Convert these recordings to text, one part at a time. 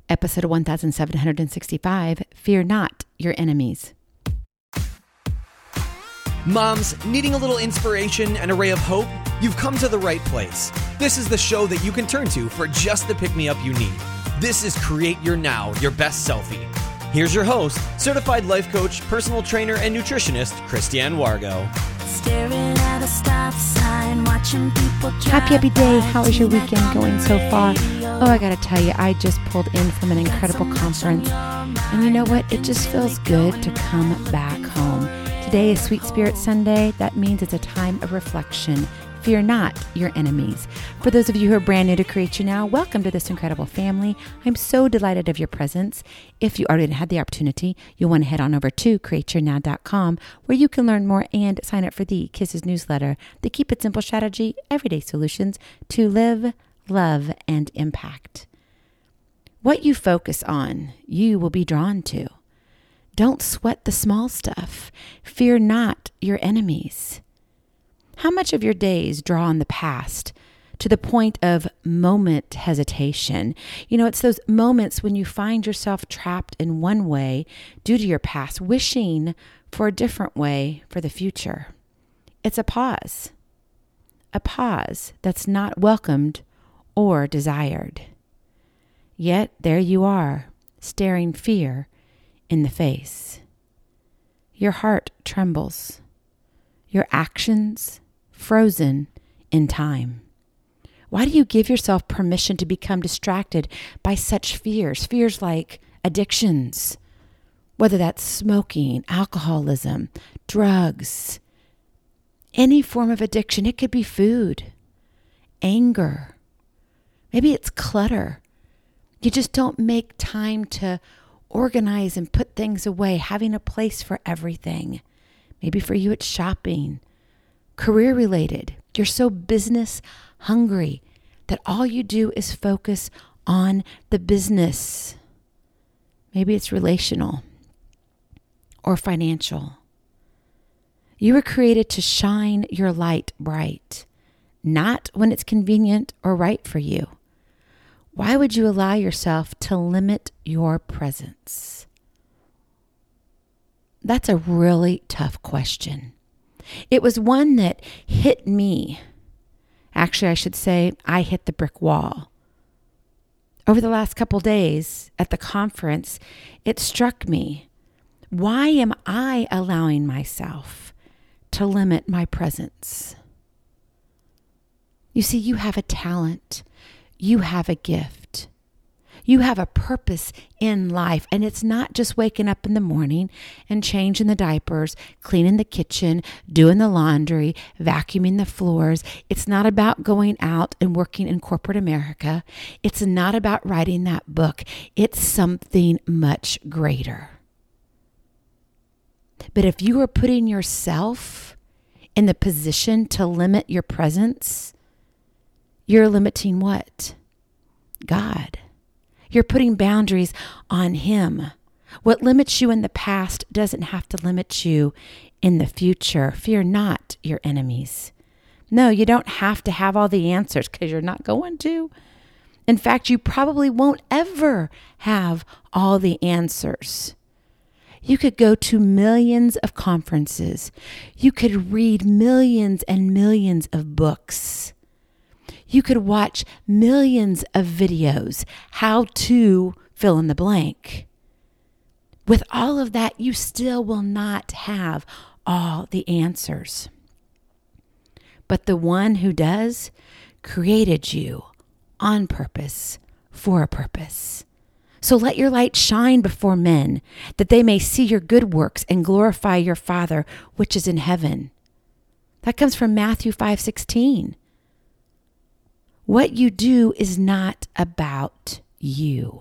Episode 1765, Fear Not Your Enemies. Moms, needing a little inspiration and a ray of hope? You've come to the right place. This is the show that you can turn to for just the pick-me-up you need. This is Create Your Now, Your Best Selfie. Here's your host, certified life coach, personal trainer, and nutritionist, Christiane Wargo. Staring at a stop sign, watching people Happy day. How is your weekend going so far? Oh, I gotta tell you, I just pulled in from an incredible conference. And you know what? It just feels good to come back home. Today is Sweet Spirit Sunday. That means it's a time of reflection. Fear not your enemies. For those of you who are brand new to Create Your Now, welcome to this incredible family. I'm so delighted of your presence. If you already had the opportunity, you'll want to head on over to createyournow.com where you can learn more and sign up for the Kisses newsletter, the Keep It Simple strategy, everyday solutions to live, love, and impact. What you focus on, you will be drawn to. Don't sweat the small stuff. Fear not your enemies. How much of your days draw on the past to the point of moment hesitation? You know, it's those moments when you find yourself trapped in one way due to your past, wishing for a different way for the future. It's a pause that's not welcomed or desired. Yet there you are, staring fear in the face. Your heart trembles. Your actions frozen in time. Why do you give yourself permission to become distracted by such fears? Fears like addictions, whether that's smoking, alcoholism, drugs, any form of addiction. It could be food, anger. Maybe it's clutter. You just don't make time to organize and put things away, having a place for everything. Maybe for you it's shopping, career related. You're so business hungry that all you do is focus on the business. Maybe it's relational or financial. You were created to shine your light bright, not when it's convenient or right for you. Why would you allow yourself to limit your presence? That's a really tough question. It was one that hit me. Actually, I should say I hit the brick wall. Over the last couple days at the conference, it struck me. Why am I allowing myself to limit my presence? You see, you have a talent. You have a gift. You have a purpose in life, and it's not just waking up in the morning and changing the diapers, cleaning the kitchen, doing the laundry, vacuuming the floors. It's not about going out and working in corporate America. It's not about writing that book. It's something much greater. But if you are putting yourself in the position to limit your presence, you're limiting what? God. You're putting boundaries on Him. What limits you in the past doesn't have to limit you in the future. Fear not your enemies. No, you don't have to have all the answers because you're not going to. In fact, you probably won't ever have all the answers. You could go to millions of conferences. You could read millions and millions of books. You could watch millions of videos, how to fill in the blank. With all of that, you still will not have all the answers. But the one who does created you on purpose, for a purpose. So let your light shine before men, that they may see your good works and glorify your Father, which is in heaven. That comes from Matthew 5:16. What you do is not about you.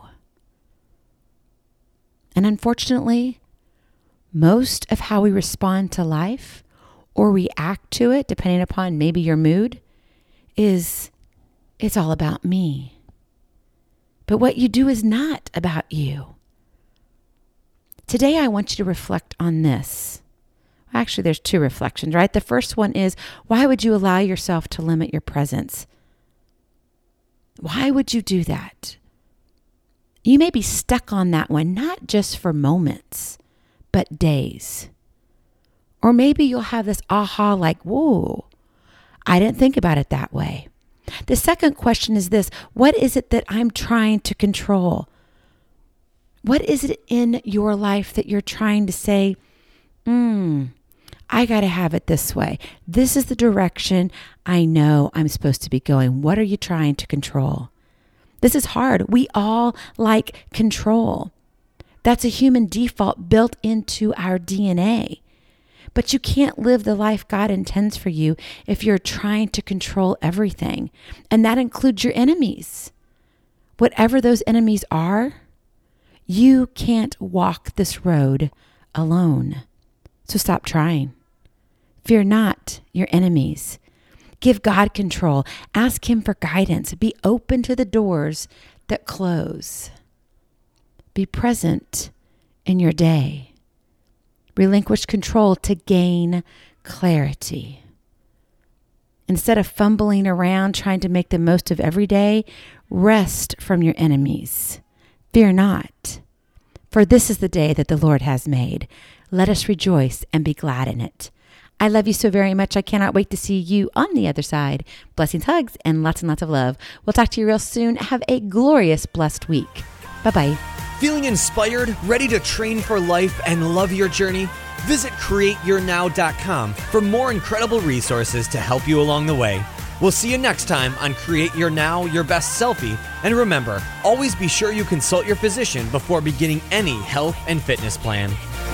And unfortunately, most of how we respond to life or react to it, depending upon maybe your mood, is it's all about me. But what you do is not about you. Today, I want you to reflect on this. Actually, there's two reflections, right? The first one is, why would you allow yourself to limit your presence? Why would you do that? You may be stuck on that one, not just for moments, but days. Or maybe you'll have this aha like, whoa, I didn't think about it that way. The second question is this: what is it that I'm trying to control? What is it in your life that you're trying to say, I got to have it this way. This is the direction I know I'm supposed to be going. What are you trying to control? This is hard. We all like control. That's a human default built into our DNA. But you can't live the life God intends for you if you're trying to control everything. And that includes your enemies. Whatever those enemies are, you can't walk this road alone. So stop trying. Fear not your enemies. Give God control. Ask Him for guidance. Be open to the doors that close. Be present in your day. Relinquish control to gain clarity. Instead of fumbling around trying to make the most of every day, rest from your enemies. Fear not, for this is the day that the Lord has made. Let us rejoice and be glad in it. I love you so very much. I cannot wait to see you on the other side. Blessings, hugs, and lots of love. We'll talk to you real soon. Have a glorious, blessed week. Bye-bye. Feeling inspired, ready to train for life and love your journey? Visit CreateYourNow.com for more incredible resources to help you along the way. We'll see you next time on Create Your Now, Your Best Selfie. And remember, always be sure you consult your physician before beginning any health and fitness plan.